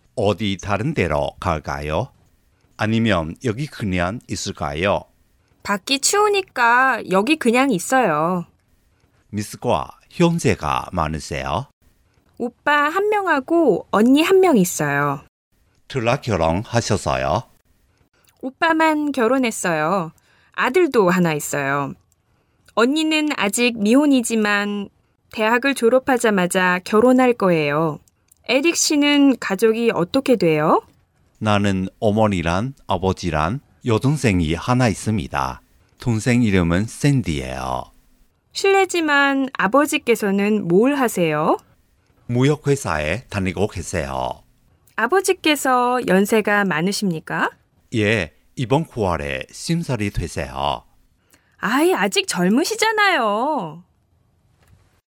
어디 다른 데로 갈까요? 아니면 여기 그냥 있을까요? 밖이 추우니까 여기 그냥 있어요. 미스과 형제가 많으세요? 오빠 한 명하고 언니 한 명 있어요. 둘라 결혼하셨어요? 오빠만 결혼했어요. 아들도 하나 있어요. 언니는 아직 미혼이지만 대학을 졸업하자마자 결혼할 거예요. 에릭 씨는 가족이 어떻게 돼요? 나는 어머니랑 아버지랑 여동생이 하나 있습니다. 동생 이름은 샌디예요. 실례지만 아버지께서는 뭘 하세요? 무역회사에 다니고 계세요. 아버지께서 연세가 많으십니까? 예, 이번 9월에 50살이 되세요. 아이, 아직 젊으시잖아요.